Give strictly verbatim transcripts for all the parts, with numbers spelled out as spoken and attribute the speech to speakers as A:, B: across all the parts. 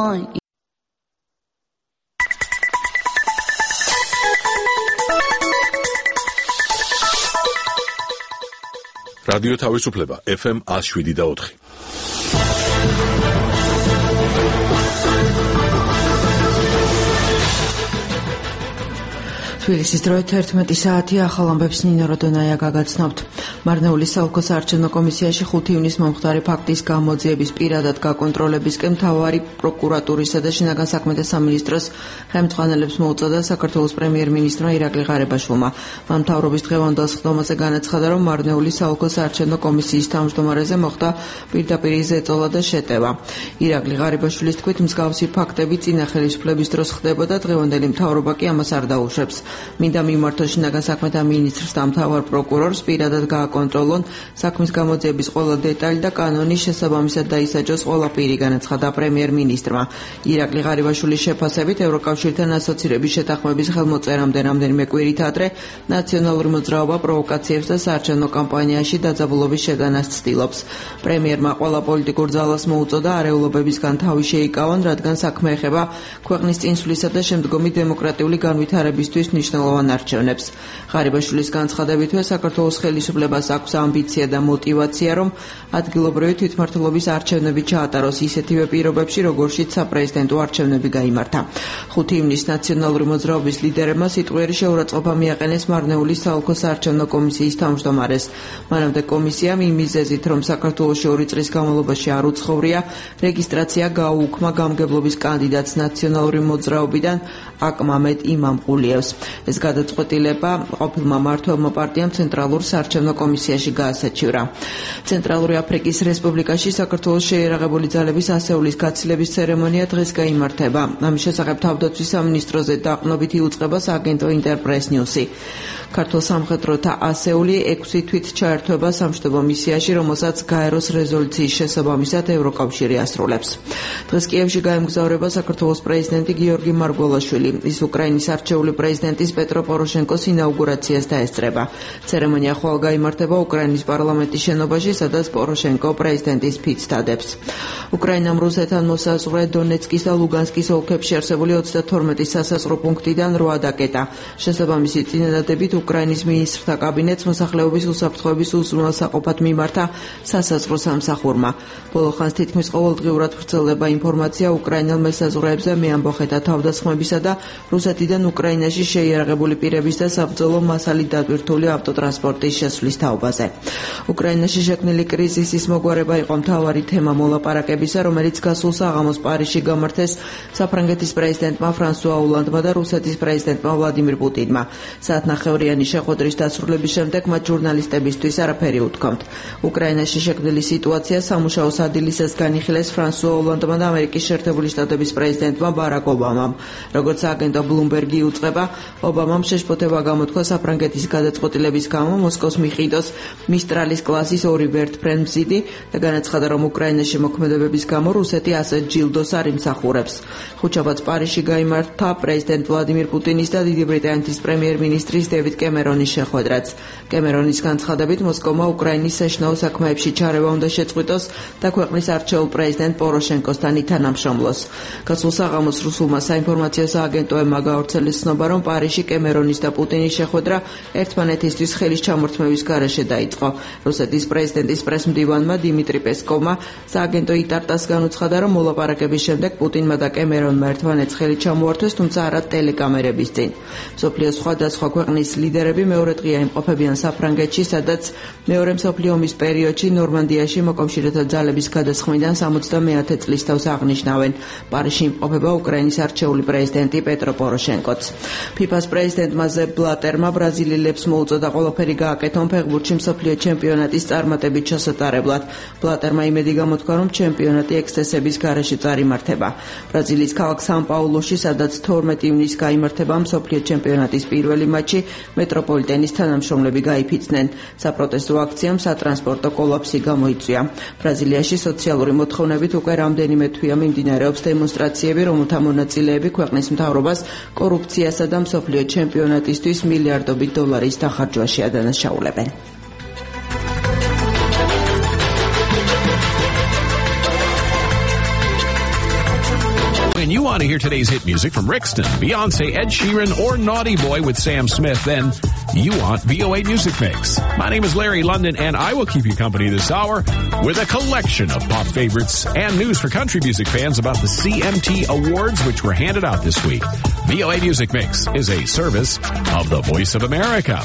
A: on.
B: რადიო თავისუფლება ეფ ემ one oh seven და four.
C: თბილისის დროით ერთმეტი საათი ახალ ამბებს ნინო როდონაია გაგაცნობთ. მარნეულის საოლქო საარჩევნო კომისიაში ხუთი ივნის მომხდარი ფაქტის გამოძიების პირადად გაკონტროლებისკენ მთავარი პროკურატურისა და შინაგან საქმეთა სამინისტროს ხელმძღვანელებს მოუწოდა საქართველოს პრემიერ-მინისტრმა ირაკლი ღარიბაშვილმა. მან მთავრობის დღევანდელ სხდომაზე განაცხადა, რომ მარნეულის საოლქო საარჩევნო კომისიის თავმჯდომარეზე მოხდა პირდაპირ ზეწოლა და შეტევა. ირაკლი ღარიბაშვილის თქმით, მსგავსი ფაქტები წინა ხელისუფლების დროს ხდებოდა, დღევანდელი მთავრობა კი ამას არ დაუშვებს. მინდა მიმართოს შინაგან საქმეთა მინისტრს და მთავარ პროკურორს პირადად გააკონტროლონ საქმის გამოძიების ყველა დეტალი და კანონის შესაბამისად დაისაჯოს ყველაფერი, განაცხადა პრემიერ-მინისტრმა. ირაკლი ღარიბაშვილის შეფასებით, ევროკავშირთან ასოცირების შეთანხმების ხელმოწერამდე რამდენიმე კვირით ადრე ნაციონალური მოძრაობა პროვოკაციებს და საარჩევნო კამპანიაში დაძაბულობის შეგანას ცდილობს. პრემიერმა ყველა პოლიტიკურ ძალას მოუწოდა არეულობებისგან თავი შეიკავონ, რადგან საქმე ეხება ქვეყნის წინსვლისა და შემდგომი დემოკრატიული განვითარებისთვის ნიშნულოვან არჩევნებს. ღარიბაშვილის განცხადებითვე საქართველოს ხელისუფლებას აქვს ამბიცია და мотивация, რომ ადგილობრივი თვითმმართველობის არჩევნები ჩაატაროს ისეთივე პირობებში, როგორშიც საპრეზიდენტო არჩევნები გაიმართა. ხუთი ივნის ნაციონალური მოძრაობის ლიდერებმა სიტყვიერი შეურაცხყოფა მიაყენეს მარნეულის საოლქო საარჩევნო კომისიის თავმჯდომარეს. მანამდე კომისიამ იმ მიზეზით, რომ საქართველოში ორი წლის განმავლობაში არ უცხოვრია, რეგისტრაცია გააუქმა გამგებლობის კანდიდატს ნაციონალური მოძრაობიდან აკმამედ იმამყულიევს. ეს გადაწყვეტილება ყოფილმა მმართველმა პარტიამ ცენტრალურ საარჩევნო კომისიაში გაასაჩივრა. ცენტრალური აფრიკის რესპუბლიკაში საქართველოს შეიარაღებული ძალების ასეულის გაცილების ცერემონია დღეს გაიმართება. ამის შესახებ თავდაცვის სამინისტროზე დაყრდნობით იუწყება სააგენტო ინტერპრეს ნიუსი. ქართულ სამხედროთა ასეული ექვსი თვით ჩაერთვება სამშვიდობო მისიაში, რომელსაც გაეროს რეზოლუციის შესაბამისად ევროკავშირი ასრულებს. დღეს კიევში გაემგზავრება საქართველოს პრეზიდენტი გიორგი მარგველაშვილი. ის უკრაინის არჩეული პრეზიდენტის პეტრო პოროშენკოს ინაუგურაციას დაესწრება. ცერემონია ხვალ გაიმართება უკრაინის პარლამენტის შენობაში, სადაც პოროშენკო პრეზიდენტის ფიცს დადებს. უკრაინამ რუსეთთან მოსაზღვრე დონეცკის და ლუგანსკის ოლქებში არსებული ოცდათორმეტი სასაზღვრო პუნქტიდან რვა დაკეტა. შესაბამისი წინადადებით უკრაინის მინისტრთა კაბინეტს მოსახლეობის უსაფრთხოების უზრუნველსაყოფად მიმართა სასაზღვრო სამსახურმა. ბოლო ხანს თითქმის ყოველდღიურად ვრცელდება ინფორმაცია უკრაინელ მესაზღვრეებზე მეამბოხეთა თავდასხმებისა და რუსეთიდან უკრაინაში შეიარაღებული პირების და საბრძოლო მასალით დატვირთული ავტოტრანსპორტის შესვლის თაობაზე. უკრაინაში შექმნილი კრიზისის მოგვარება იყო მთავარი თემა მოლაპარაკებისა, რომელიც გასულ საღამოს პარიზში გამართეს საფრანგეთის პრეზიდენტმა ფრანსუა ოლანდმა და რუსეთის პრეზიდენტმა ვლადიმირ პუტინმა. საათნახევრიანი შეხვედრის დასრულების შემდეგ მათ ჟურნალისტებისთვის არაფერი უთქვამთ. უკრაინაში შექმნილი სიტუაცია სამუშაო სადილისას განიხილეს ფრანსუა ოლანდმა და ამერიკის შეერთებული შტატების პრეზიდენტმა ბარაკ ობამამ. როგორც აგენტო ბლუმბერგი უწყება, ობამამ შეშფოთება გამოთქვა საფრანგეთის გადაწყვეტილების გამო მოსკოვს მიყიდოს მისტრალის კლასის ორი ვერტმფრენმზიდი და განაცხადა, რომ უკრაინაში მოქმედებების გამო რუსეთი ასეთ ჯილდოს არ იმსახურებს. ხუთშაბათს პარიზში გაიმართა პრეზიდენტ ვლადიმირ პუტინის და დიდი ბრიტანეთის პრემიერ-მინისტრის დევიდ კემერონის შეხვედრაც. კემერონის განცხადებით, მოსკოვმა უკრაინის საშინაო საქმეებში ჩარევა უნდა შეწყვიტოს და ქვეყნის არჩეულ პრეზიდენტ პოროშენკოსთან ითანამშრომლოს. გასულ საღამოს რუსულმა საინფორმაციო სააგენტოებმა გაავრცელეს ცნობა, რომ პარიზში კემერონის და პუტინის შეხვედრა ერთმანეთისთვის ხელის ჩამორთმევის გარეშე დაიწყო. რუსეთის პრეზიდენტის პრესმდივანმა დიმიტრი პესკოვმა სააგენტო იტარტას განუცხადა, რომ მოლაპარაკების შემდეგ პუტინმა და კემერონმა ერთმანეთს ხელი ჩამოართვეს, თუმცა არა ტელეკამერების წინ. მსოფლიოს სხვადასხვა ქვეყნის ლიდერები მეორე დღეა იმყოფებიან საფრანგეთში, სადაც მეორე მსოფლიო ომის პერიოდში ნორმანდიაში მოკავშირეთა ძალების გადასხმიდან სამოცდამეათე წლის თავს აღნიშნავენ. პარიზში იმყოფება უკრაინის არჩეული პრეზიდენტი პეტრო პოროშენკოც. ფიფას პრეზიდენტმა ზებ ბლატერმა ბრაზილიელებს მოუწოდა ყველაფერი გააკეთონ ფეხბურთში მსოფლიო ჩემპიონატის წარმატებით ჩასატარებლად. ბლატერმა იმედი გამოთქვა, რომ ჩემპიონატი ექსცესების გარეშე წარიმართება. ბრაზილიის ქალაქ სან-პაულუში, სადაც თორმეტი ივნის გაიმართება მსოფლიო ჩემპიონატის პირველი მატჩი, მეტროპოლიტენის თანამშრომლები გაიფიცნენ. საპროტესტო აქციამ სატრანსპორტო კოლაფსი გამოიწვია. ბრაზილიაში სოციალური მოთხოვნებით უკვე რამდენიმე თვეა მიმდინარეობს დემონსტრაციები, რომელთა მონაწილეები ქვეყნის მთავრობას კორუფციასა და მსოფლიო ჩემპიონატისთვის მილიარდობით დოლარის დახარჯვაში ადანაშაულებენ.
A: When you want to hear today's hit music from Rixton, Beyonce, Ed Sheeran, or Naughty Boy with Sam Smith, then you want V O A Music Mix. My name is Larry London, and I will keep you company this hour with a collection of pop favorites and news for country music fans about the C M T Awards, which were handed out this week. V O A Music Mix is a service of the Voice of America.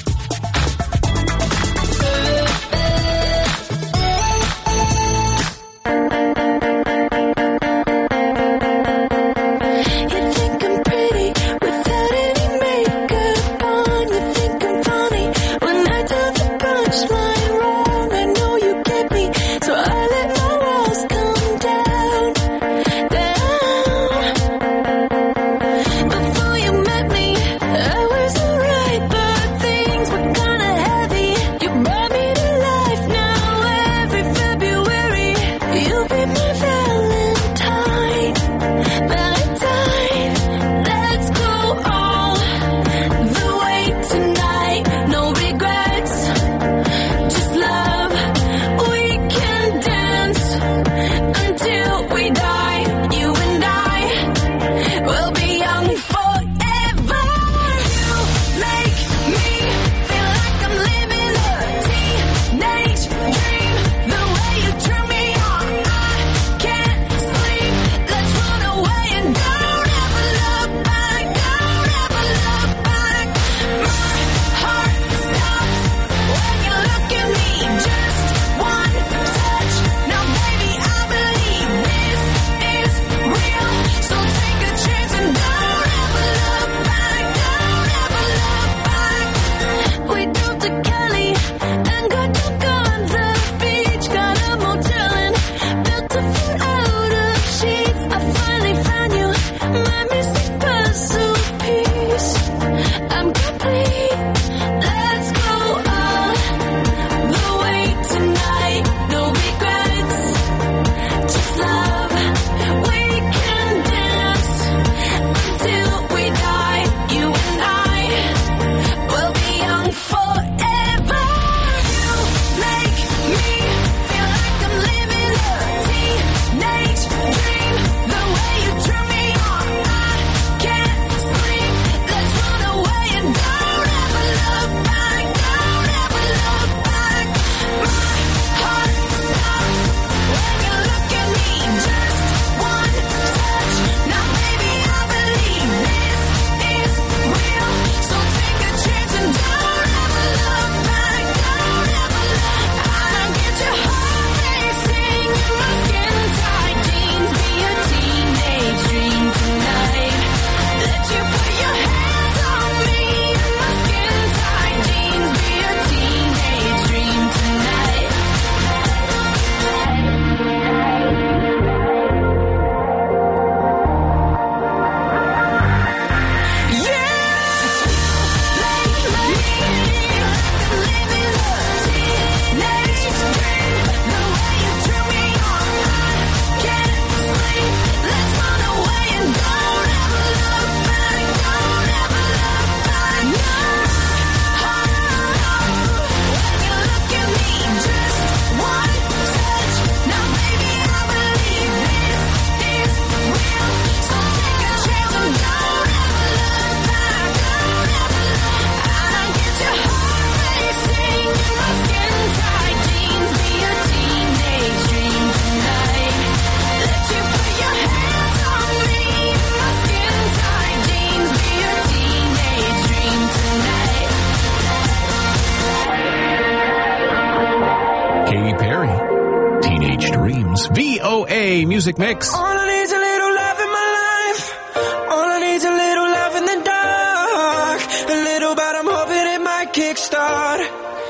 A: V O A Music Mix.
D: All I need's a little love in my life. All I need's a little love in the dark. A little, but I'm hoping it might kickstart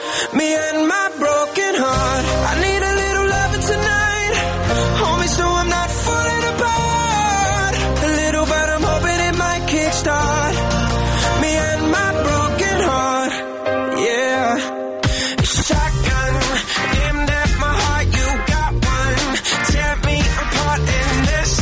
D: me and my broken heart. I need a little loving tonight, homie, so I'm not falling apart. A little, but I'm hoping it might kickstart me and my broken heart. Yeah, shotgun, aimed at my heart. You got one. Tear me apart in this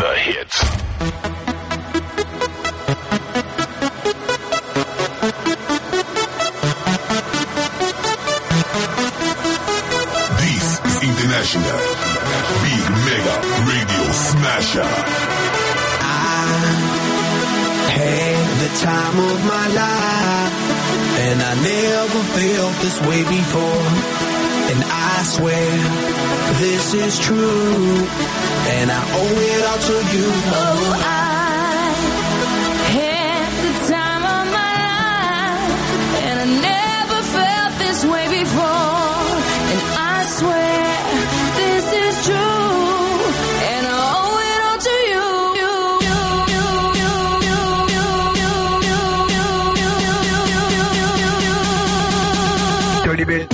E: The hits.
F: This is International Big Mega Radio Smasher.
D: I had the time of my life, and I never felt this way before. And I swear this is true, and I owe it all to you.
G: Oh, I had the time of my life, and I never felt this way before. And I swear this is true, and I owe it all to you.
D: Dirty bit.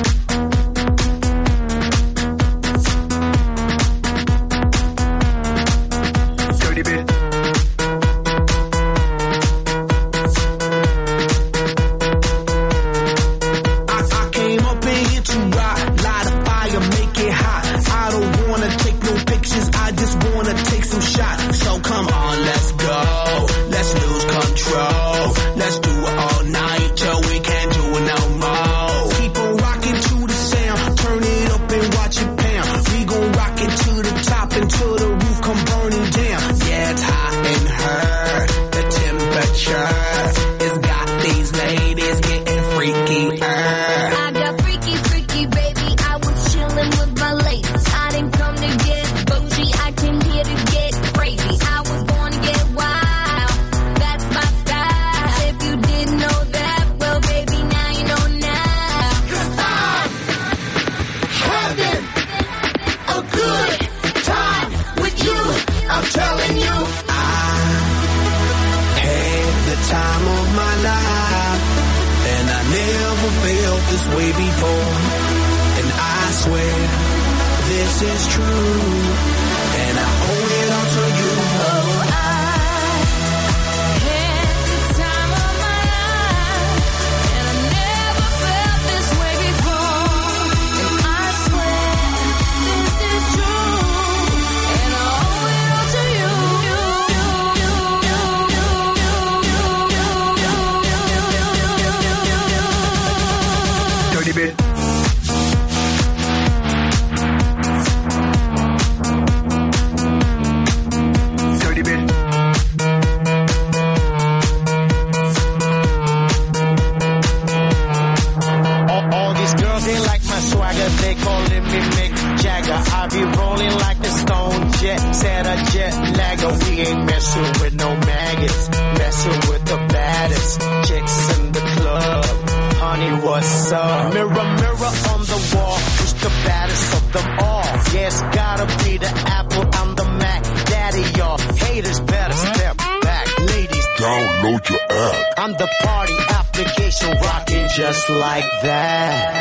D: Just like that.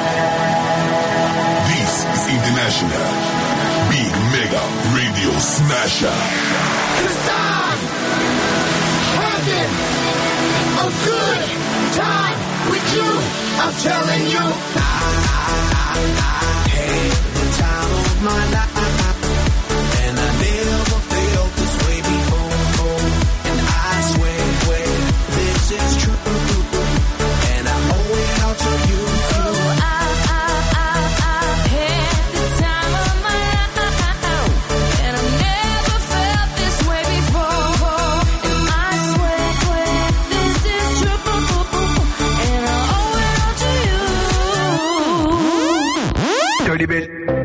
F: This is International Big Mega Radio Smasher.
H: Cause I'm having a good time with you. I'm telling you.
D: I, I, I had the time of my life, and I never felt this way before. And I swear, swear this is true. To you, you.
G: Oh, I, I, I, I had the time of my life, and I never felt this way before. And I swear, swear this is true, and I owe it all to you.
D: Dirty bit.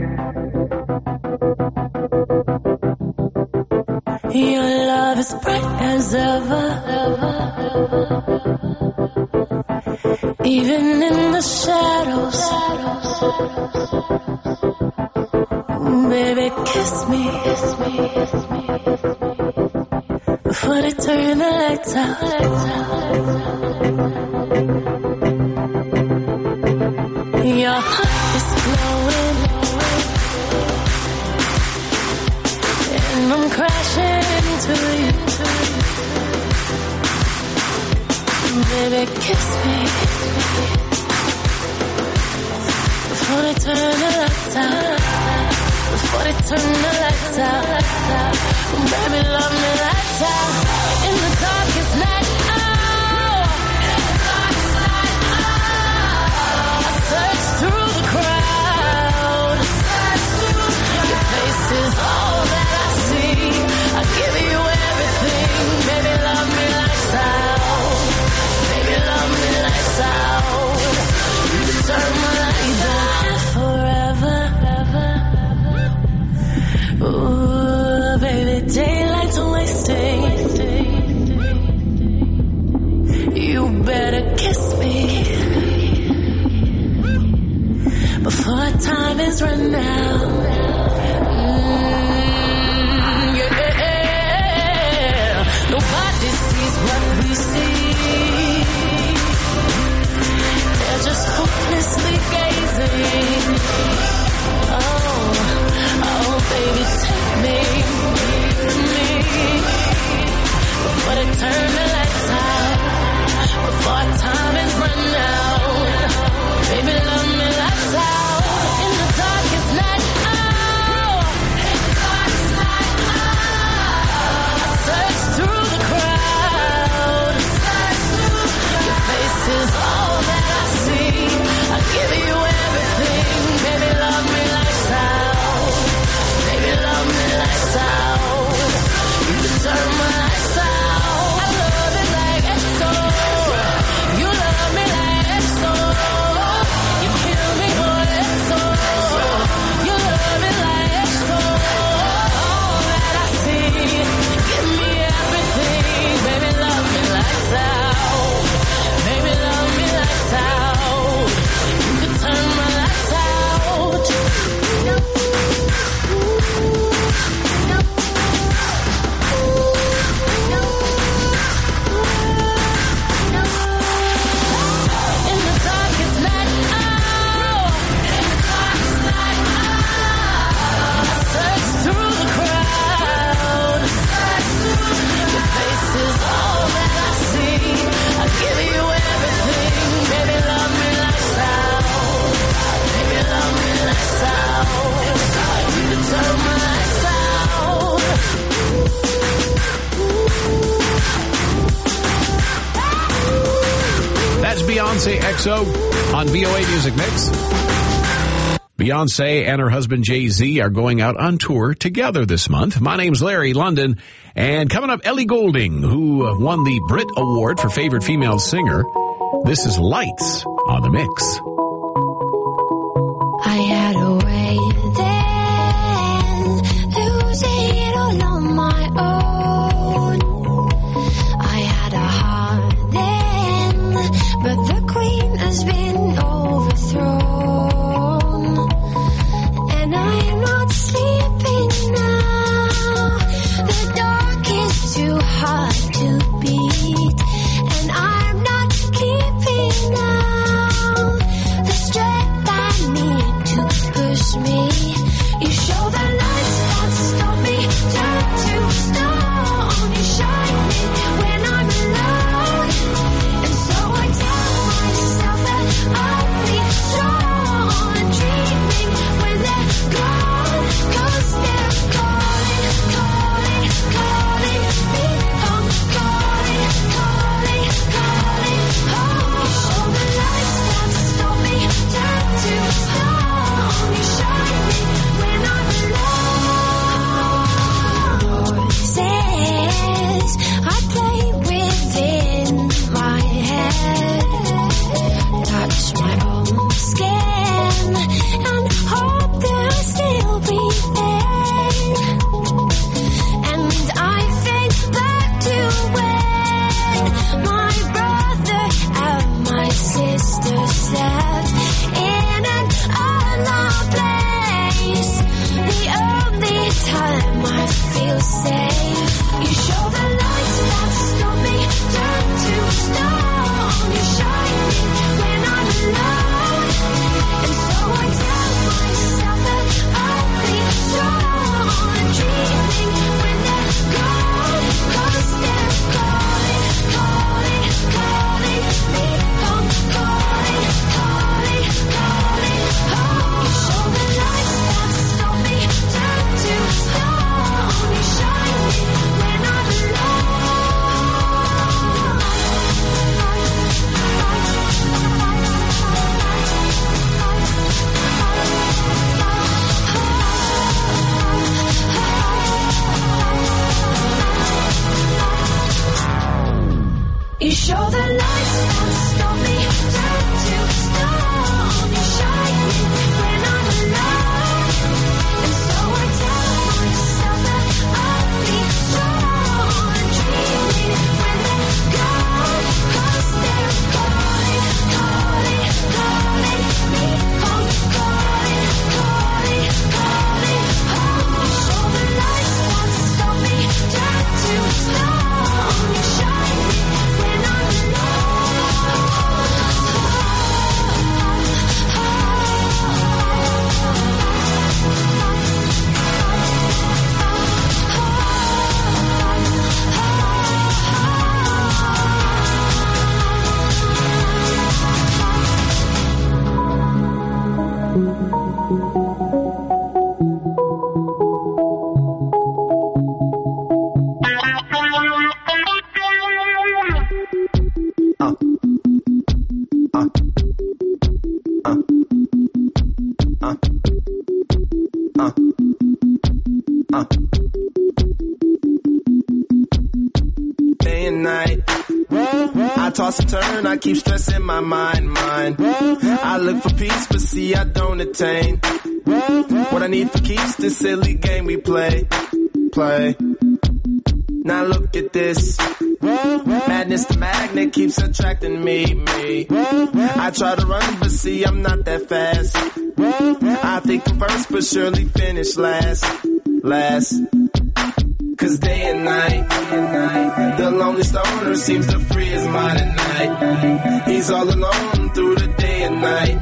G: Your love is bright as ever, even in the shadows. Baby, kiss me before they turn the lights out. Your heart is glowing, and I'm crashing into you. Baby, kiss me before they turn the lights out. before they turn the lights out. Baby, love me lights out in the darkest night. Oh, I search through the crowd. Your face is all that I see. I give you everything. Baby, love me lights out. Baby, love me lights out. You can turn my lights out forever. Ooh, baby, daylight's wasting. You better kiss me before time is run out. Mm, yeah. Nobody sees what we see. They're just hopelessly gazing. Oh, oh, baby, take me, me, before they turn the lights out, before time is run out. Baby, love me lights out in the darkest night. Oh, I search through the crowd. Your face is all that I see. I give you everything. Baby, love me lights out. Baby, love me lights out. You can turn my lights out. I love it like X O. You love me like X O. You kill me for X O. You love me like X O. All that I see. Give me everything. Baby, love me lights out. Baby, love me lights out. You can turn my lights out. In the darkest night, oh, I search through the crowd. Your face is all that I see. I give you everything. Baby, love me lights out. Baby, love me lights out. You can turn my lights out.
A: That's Beyonce X O on V O A Music Mix. Beyonce and her husband Jay-Z are going out on tour together this month. My name's Larry London, and coming up, Ellie Goulding, who won the Brit Award for Favorite Female Singer. This is Lights on the Mix.
E: I had a way then, losing it all on my own. I had a heart then, but the queen has been overthrown. And I'm not sleeping now. The dark is too hard to beat. And I'm not keeping out the strength I need to push me. You show the lights that stop me, turn to stone. You shine me when I'm alone. And so I tell myself that I'll be strong. Dreaming when they're gone, 'cause they're calling, calling, calling me home. Calling, calling, calling home. You show the lights that stop me, turn to stone. You shine me when I'm alone. Voices I play within my head, touch my own skin and hope they'll still be there. And I think back to when my brother and my sister slept in an unloved place. The only time I feel safe. You show the lights that stop me, turn to stone. You shine me when I'm alone. And so I tell myself that I'll be strong. Dreaming when they're gone, 'cause they're calling, calling, calling me home. Calling, calling, calling home. You show the lights that stop me,
D: and night. I toss and turn, I keep stressing my mind, mind. I look for peace, but see I don't attain. What I need for keeps this silly game we play, play. Now look at this. Madness, the magnet keeps attracting me, me. I try to run, but see I'm not that fast. I think I'm first, but surely finish last, last. Cause day and night, the lonely stoner seems to free his mind at night. He's all alone through the day and night.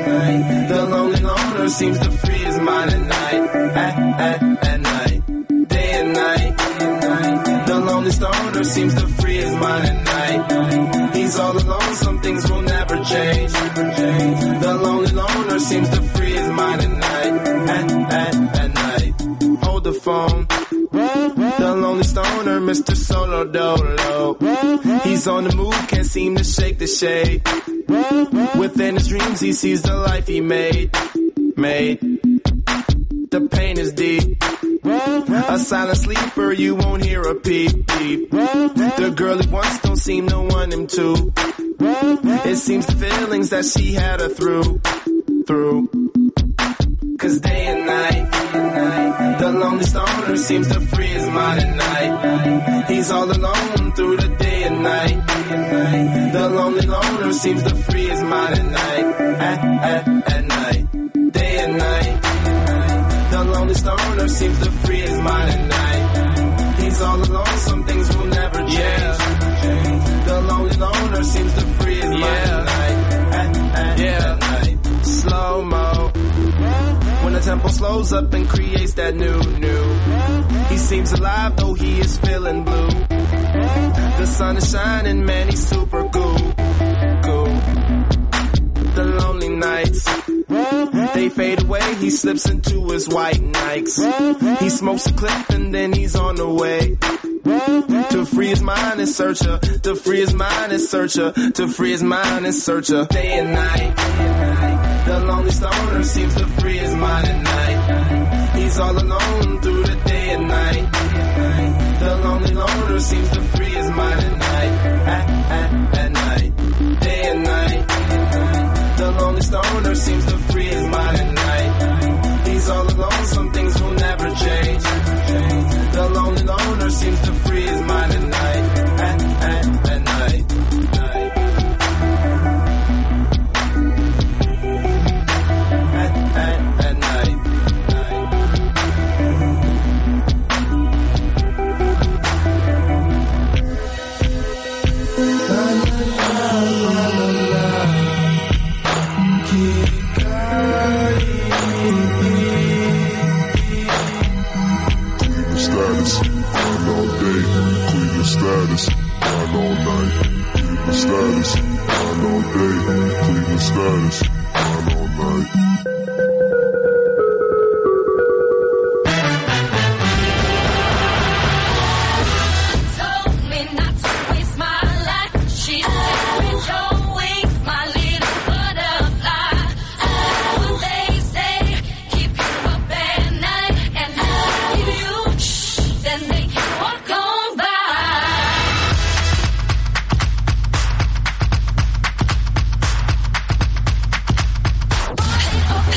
D: The lonely loner seems to free his mind at night, at, at, at night. Day and night, the lonely stoner seems to free his mind at night. He's all alone, some things will never change. The lonely loner seems to free his mind at night, at, at, at night. Hold the phone. The lonely stoner, Mister Solo Dolo. He's on the move, can't seem to shake the shade. Within his dreams, he sees the life he made, made. The pain is deep. A silent sleeper, you won't hear a peep, peep. The girl he wants don't seem to want him to. It seems the feelings that she had her through, through. Cause day and night, the lonely stoner seems to free his mind at night. He's all alone through the day and night. The lonely loner seems to free his mind at night, at, at, at night. Day and night, the lonely stoner seems to free his mind at night. He's all alone, some things will never change. Yeah. The lonely loner seems to free his mind yeah. at night, at, at, yeah. at night. Slow-mo. When the tempo slows up and creates that new, new. He seems alive though he is feeling blue. The sun is shining, man, he's super cool, cool. The lonely nights, they fade away, he slips into his white Nikes. He smokes a clip and then he's on the way. To free his mind and searcher, to free his mind and searcher, to free his mind and searcher. Day and night, the lonely stoner seems to free his mind at night. He's all alone through the day and night. The lonely loner seems to free his mind at night, at, at, at night. Day and night, the lonely stoner seems to free his mind at night. He's all alone, some things will never change. The lonely loner seems to free his mind at night, at, at, at night.
F: Status, mine all night. Cleveland status, mine all day. Cleveland status, mine all night.
E: Hey,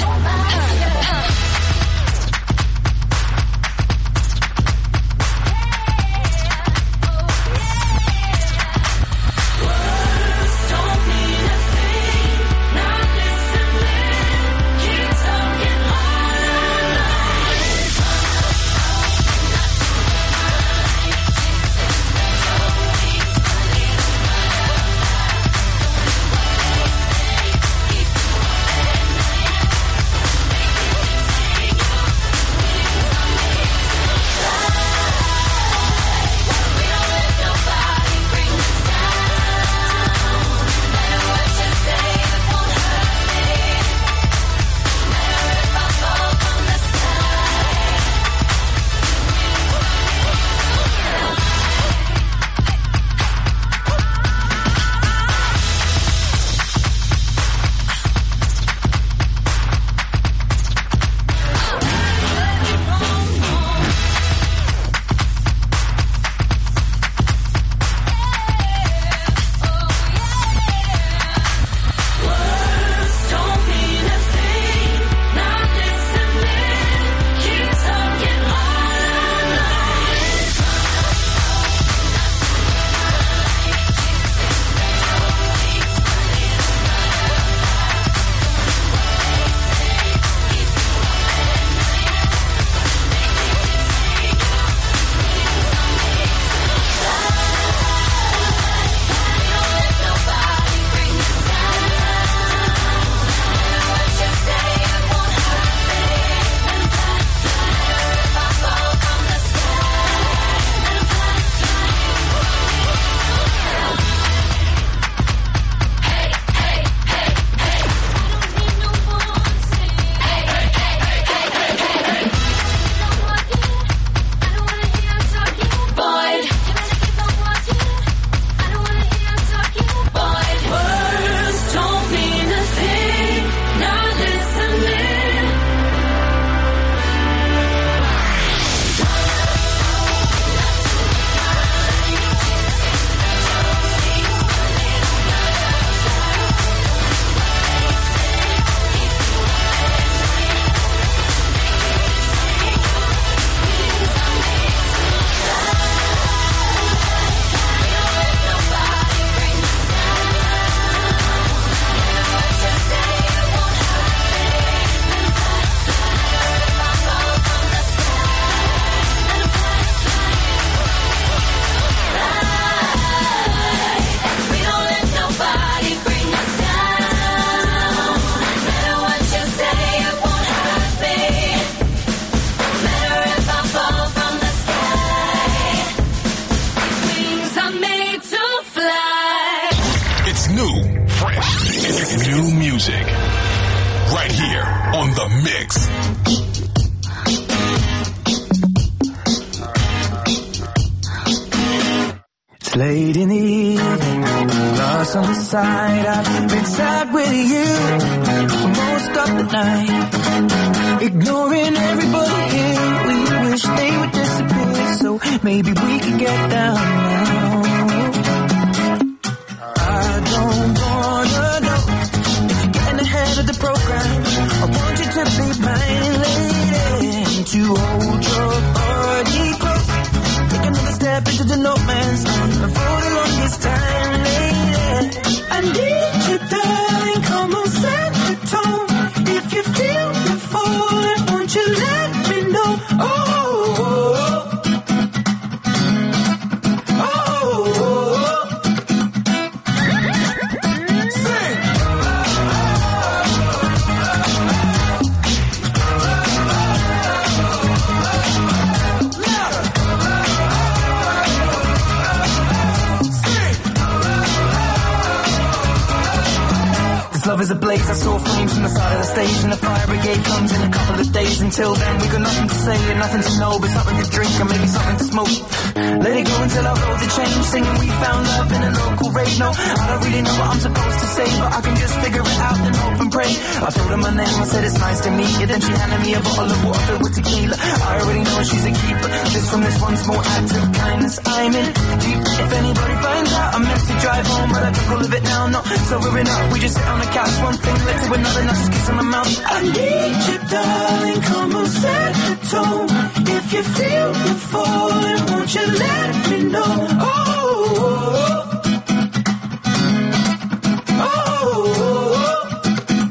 I: music. Right here on The Mix.
D: It's late in the evening, lost on the side. I've been sad with you for most of the night. Ignoring everybody here, we wish they would disappear. So maybe we could get down now. I don't wanna know if you're getting ahead of the program. I want you to be my lady, to hold your body close. Take another step into the no man's land. For the longest time, lady, I need you, darling. Come on, set the tone. If you feel the falling, won't you let me know? Oh, oh, oh, oh, oh. Sing. Love is a blaze, I saw flames from the side of the stage, and the fire brigade comes in a couple of days. Until then, we got nothing to say and nothing to know, but something to drink and maybe something to smoke. Let it go until our roads are changed, singing we found love in a local rave. No, I don't really know what I'm supposed to say, but I can just figure it out and hope and pray. I told her my name, I said it's nice to meet you, then she handed me a bottle of water filled with tequila. I already know she's a keeper, just from this one small act of kindness I'm in deep. If anybody finds out, I'm meant to drive home, but I took all of it now, no, sobering up. We just sit on the couch, one thing led to another, not just kiss on the mouth. I need you, darling, come on, set the tone. If you feel the falling, won't you let me know? Oh, oh, oh, oh.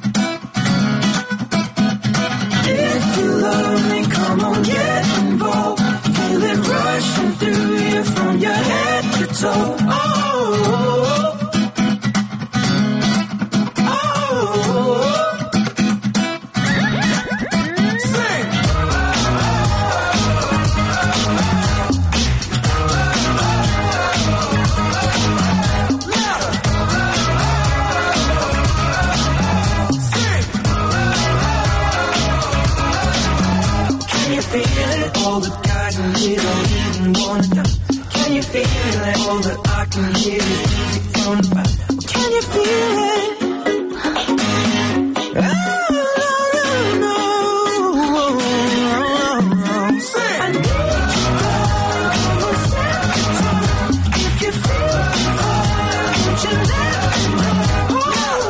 D: If you love me, come on, get involved. Feel it rushing through you from your head to toe. Oh, oh, oh. All the guys in here don't even wanna dance. Can you feel it? All that I can hear is music from the back. Can you feel it? Oh, no, no, no. Sing. I need you, darling, come on, set the tone. If you feel it, won't you let me know? Oh,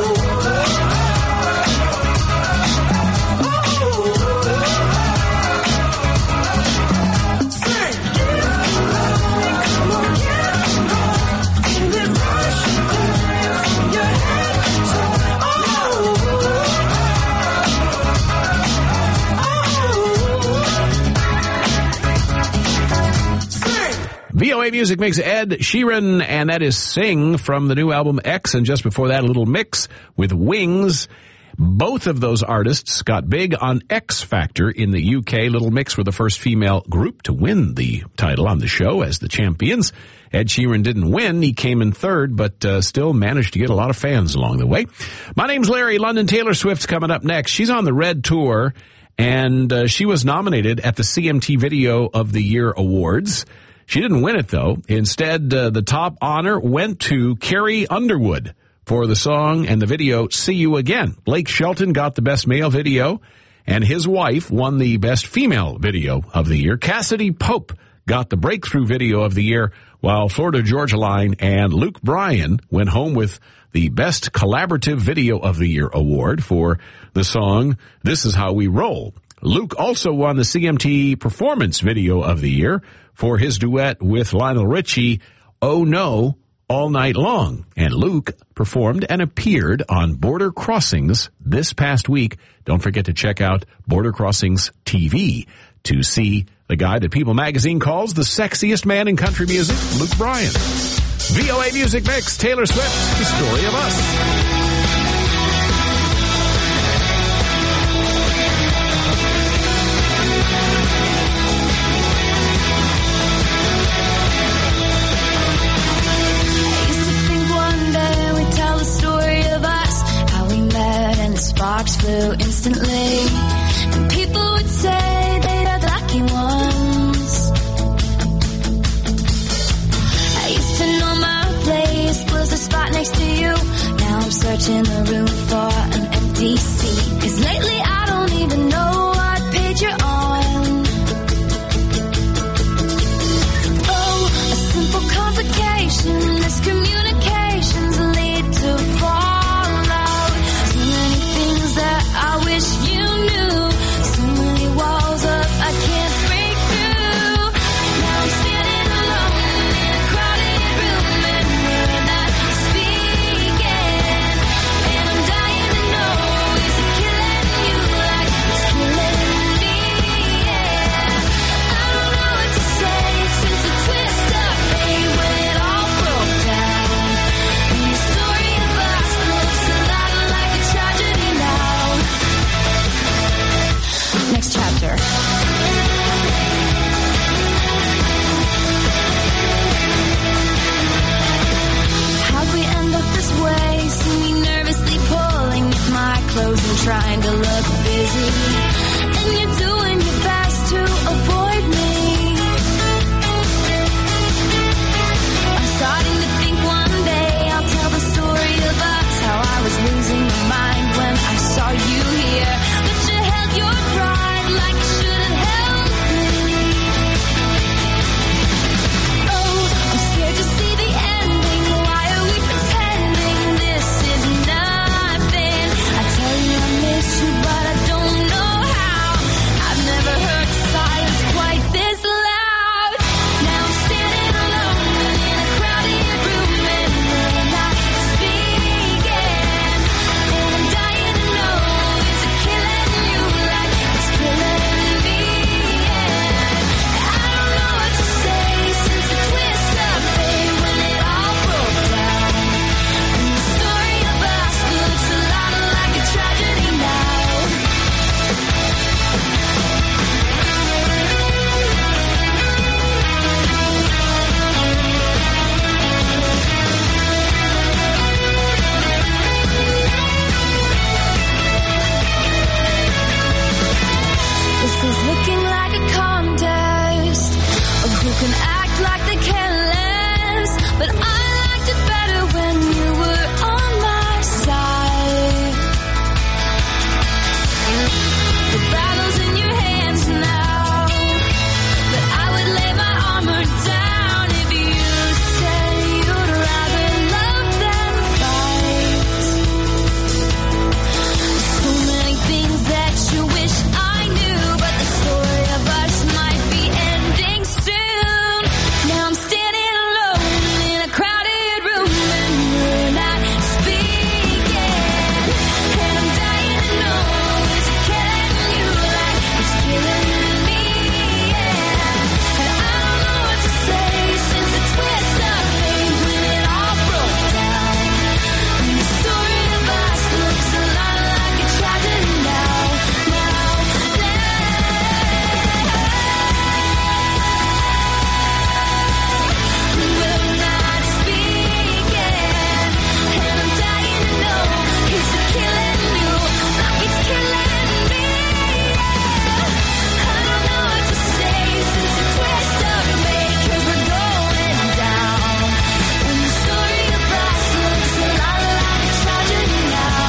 A: V O A Music Mix, Ed Sheeran, and that is Sing from the new album X, and just before that, a little mix with Wings. Both of those artists got big on X Factor in the U K. Little Mix were the first female group to win the title on the show as the champions. Ed Sheeran didn't win. He came in third, but uh, still managed to get a lot of fans along the way. My name's Larry London. Taylor Swift's coming up next. She's on the Red Tour, and uh, she was nominated at the C M T Video of the Year Awards. She didn't win it, though. Instead, uh, the top honor went to Carrie Underwood for the song and the video, See You Again. Blake Shelton got the Best Male Video, and his wife won the Best Female Video of the Year. Cassidy Pope got the Breakthrough Video of the Year, while Florida Georgia Line and Luke Bryan went home with the Best Collaborative Video of the Year award for the song, This Is How We Roll. Luke also won the C M T Performance Video of the Year for his duet with Lionel Richie, Oh No, All Night Long. And Luke performed and appeared on Border Crossings this past week. Don't forget to check out Border Crossings T V to see the guy that People Magazine calls the sexiest man in country music, Luke Bryan. V O A Music Mix, Taylor Swift, The Story of Us.
G: Met searching the room for an empty seat. 'Cause lately I don't even know what page you're on. Oh, a simple complication, miscommunications lead to fallout. So many things that I wish you knew. So many walls up I can't break through. Now I'm standing alone in a crowded room and we're not speaking. And I'm dying to know, is it killing you like it's killing me? Yeah. I don't know what to say since the twist of fate when it all broke down. And the story of us looks a lot like a tragedy now. Next chapter. How'd we end up this way? See me nervously pulling at my clothes and trying to look busy. And you're doing your best to avoid me. I'm starting to think one day I'll tell the story of us, how I was losing my mind when I saw you here. But you held your pride like you should have held me. Oh, I'm scared to see the ending. Why are we pretending this is nothing? I tell you I miss you, but I don't know how. I've never heard silence quite this loud. Now I'm standing alone in a crowded room and we're not speaking. And I'm dying to know, is it killing you like it's killing me? Yeah. I don't know what to say since the twist of fate when it all broke down. And the story of us looks a lot like a tragedy now. This is looking like a contest of who can act like they can less. But I liked it better when you were on my side. The battle's in your hands now, but I would lay my armor down if you said you'd rather love than fight. So many things that you wish I knew, but the story of us might be ending soon. Now I'm standing alone in a crowded room and we're not speaking. And I'm dying to know, is it killing you like it's killing me? Yeah. And I don't know what to say since the twist of fate when it all broke down. And the story of us looks a lot like a tragedy now. Now, we're not speaking. And I'm dying to know, is it killing you like it's killing me? Yeah. I don't know what to say since the twist of fate, 'cause we're going down. And the story of us looks a lot like a tragedy now.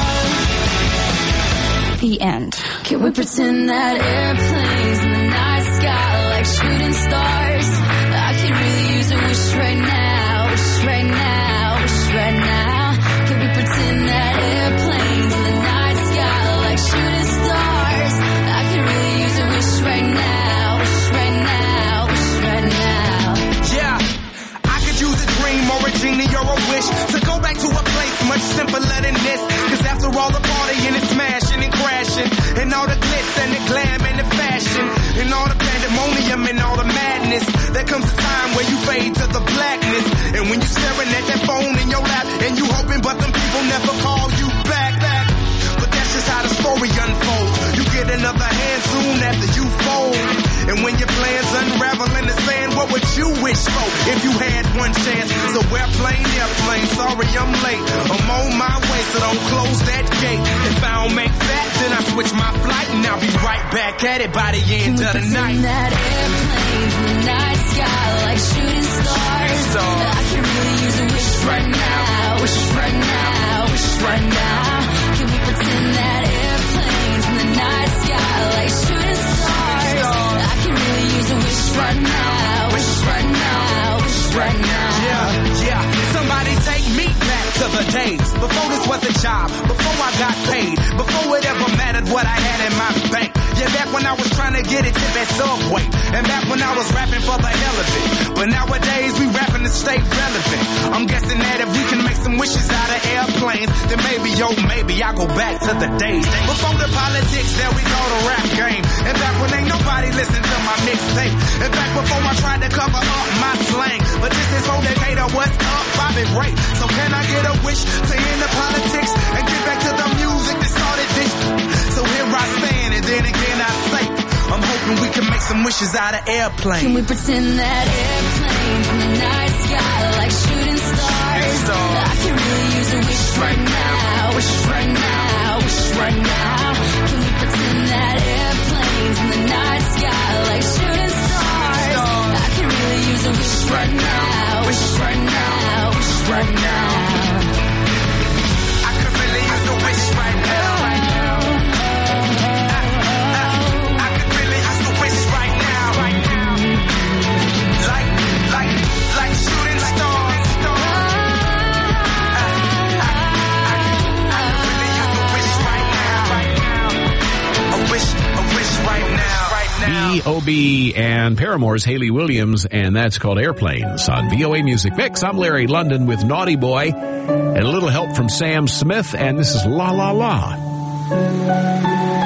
G: The end. Can we pretend that airplanes in the night sky like shooting stars? I could really use a wish right now, wish right now, wish right now. Can we pretend that airplanes in the night sky like shooting stars? I could really use a wish right now, wish right now, wish right now.
J: Yeah, I could use a dream or a genie or a wish to go back to a place much simpler than this. 'Cause after all the partying and smashing and crashing, and all the glitz and the glam and the fashion, and all the pandemonium and all the madness, there comes a time where you fade to the blackness. And when you're staring at that phone in your lap, and you hoping but them people never call you back, back. But that's just how the story unfolds. You get another hand soon after you fold. And when your plans unravel in the sand, what would you wish for if you had one chance? So airplane, airplane, sorry I'm late. I'm on my way, so don't close that gate. If I don't make that, then I switch my flight, and I'll be right back at it by the end of the night.
G: That airplane in the night sky like shooting stars. I can really use a wish right now, wish right now, wish right now. right now.
J: Yeah, yeah. Somebody take me back to the days before this was a job, before I got paid, before it ever mattered what I had in my bank. Yeah, back when I was trying to get a tip at Subway, and back when I was rapping for the hell of it. But nowadays we rapping to stay relevant. I'm guessing that if we can make some wishes out of airplanes, then maybe, yo, maybe I'll go back to the days before the politics that we call the rap game. And back when ain't nobody listened to my mixtape. And back before I tried to cover up my slang. But this is for Decatur, what's up, Bobby Ray. So can I get a wish to end the politics and get back to the music that started this? So here I stand, and then again I say, I'm hoping we can make some wishes out of airplanes.
G: Can we pretend that airplanes in the night sky like shooting stars? I can really use a wish right now, wish right now, wish right now. Can we pretend that airplanes in the night sky like shooting stars? I can really use a wish right now, wish right now, wish right now.
J: I could really use a wish right now.
A: B O B and Paramore's Hayley Williams, and that's called Airplanes on V O A Music Mix. I'm Larry London with Naughty Boy, and a little help from Sam Smith, and this is La La La.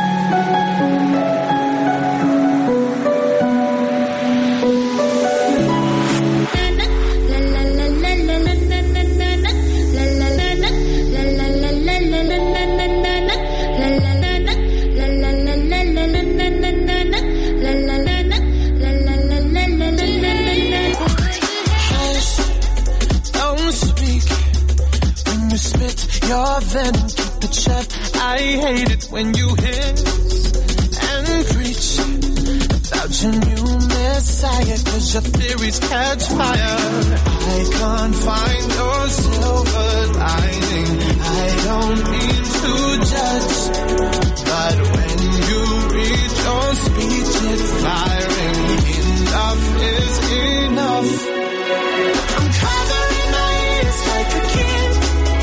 D: Your venom, keep it shut. I hate it when you hiss and preach about your new messiah, cause your theories catch fire. I can't find your silver lining. I don't mean to judge, but when you read your speech, it's firing. Enough is enough. I'm covering my ears like a kid.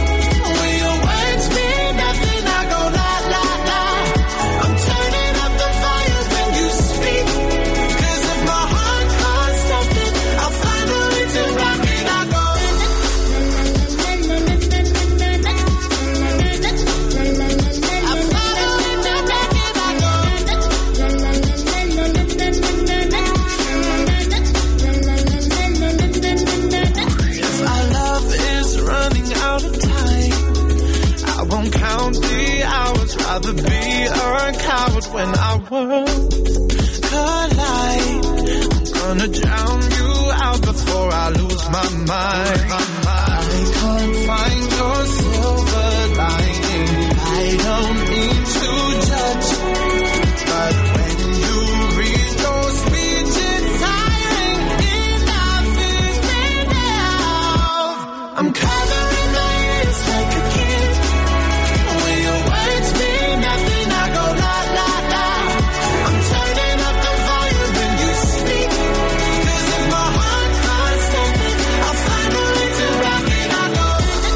D: Rather be a coward when our worlds collide. I'm gonna drown you out before I lose my mind. I can't find your silver lining. I don't mean to judge, but when you read your speech, it's tiring. Enough is enough. I'm covering my ears like a kid. When your words mean nothing, I go la la la. I'm turning up the volume when you speak, cause if my heart can't stand it, I'll find a way to rock it. I go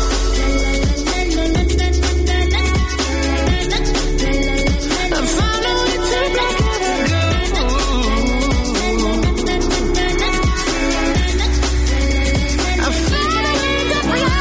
D: I'll find a way to rock it. I'll find a way to rock it.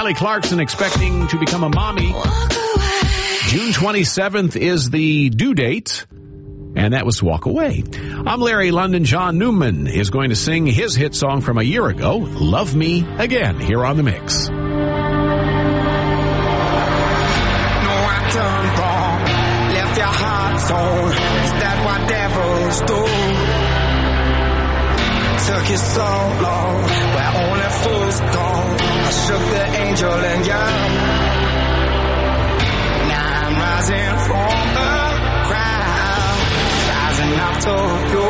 A: Kelly Clarkson expecting to become a mommy. June twenty-seventh is the due date. And that was Walk Away. I'm Larry London. John Newman is going to sing his hit song from a year ago, Love Me Again, here on The Mix.
J: No, I done wrong. Left your heart torn. Is that what devils do? Took you so long, where only fools go. I shook the angel and young. Now I'm rising from the ground, rising up to you.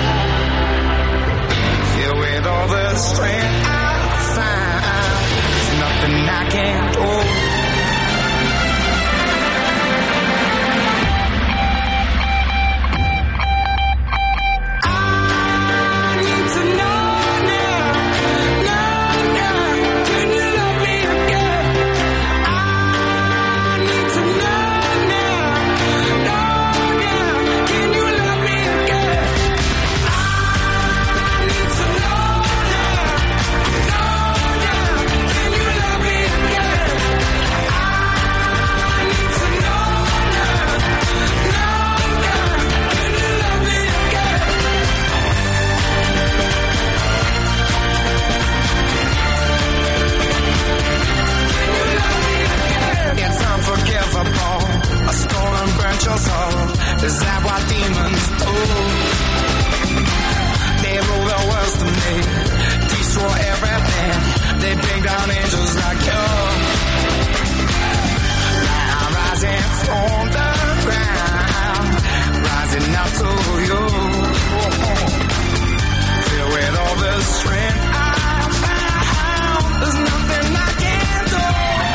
J: Filled with all the strength I find, there's nothing I can't do. Is that what demons do? They rule the world to me, destroy everything. They bring down angels like you. Now I'm rising from the ground, rising up to you. Filled with all the strength I found, there's nothing I can't do.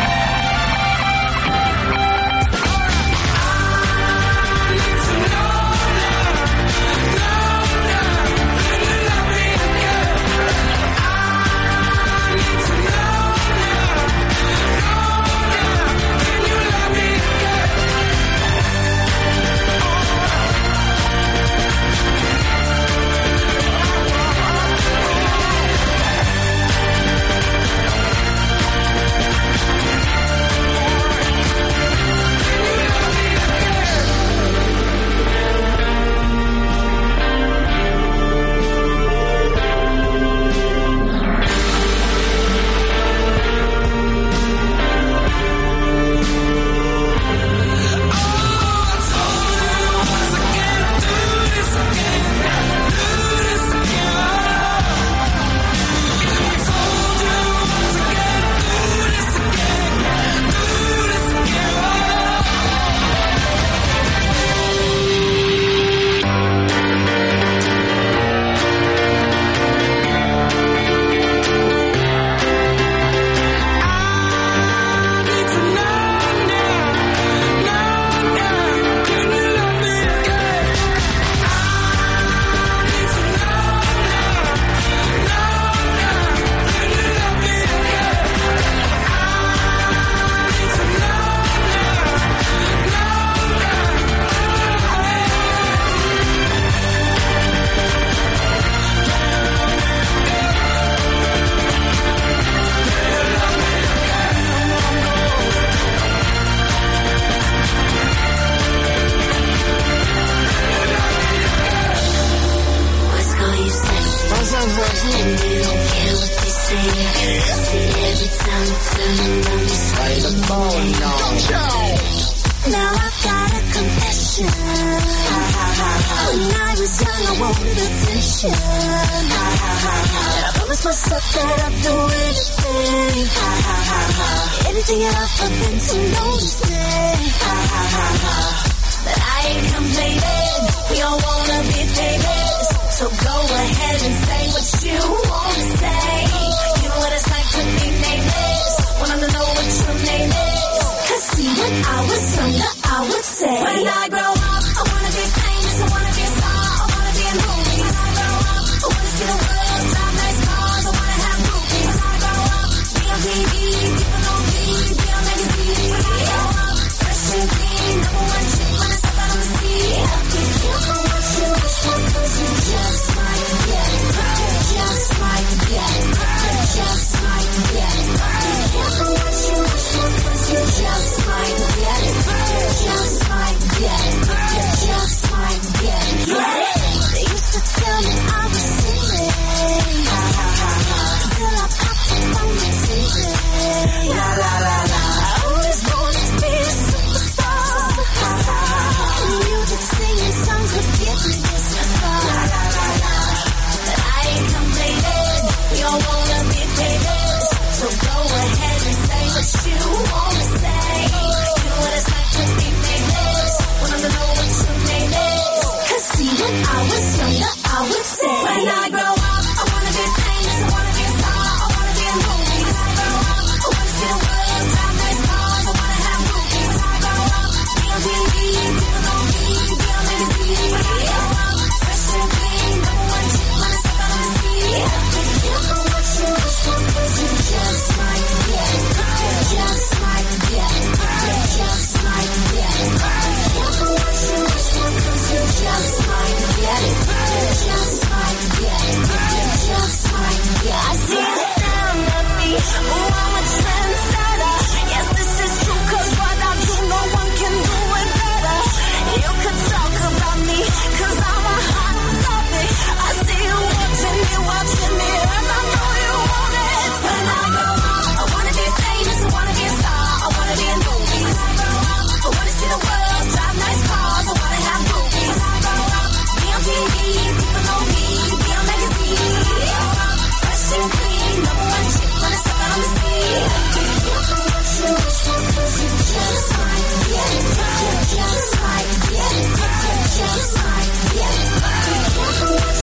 E: Now I've got a confession. When I was young, I wanted attention. And I promised myself that I'd do anything. Anything at all for them to notice me. But I ain't complaining. We all wanna be famous. So go ahead and say what you wanna say. You know what it's like to be nameless. Wanna know what your name is. Cause see, when I was younger, I would say, when I grow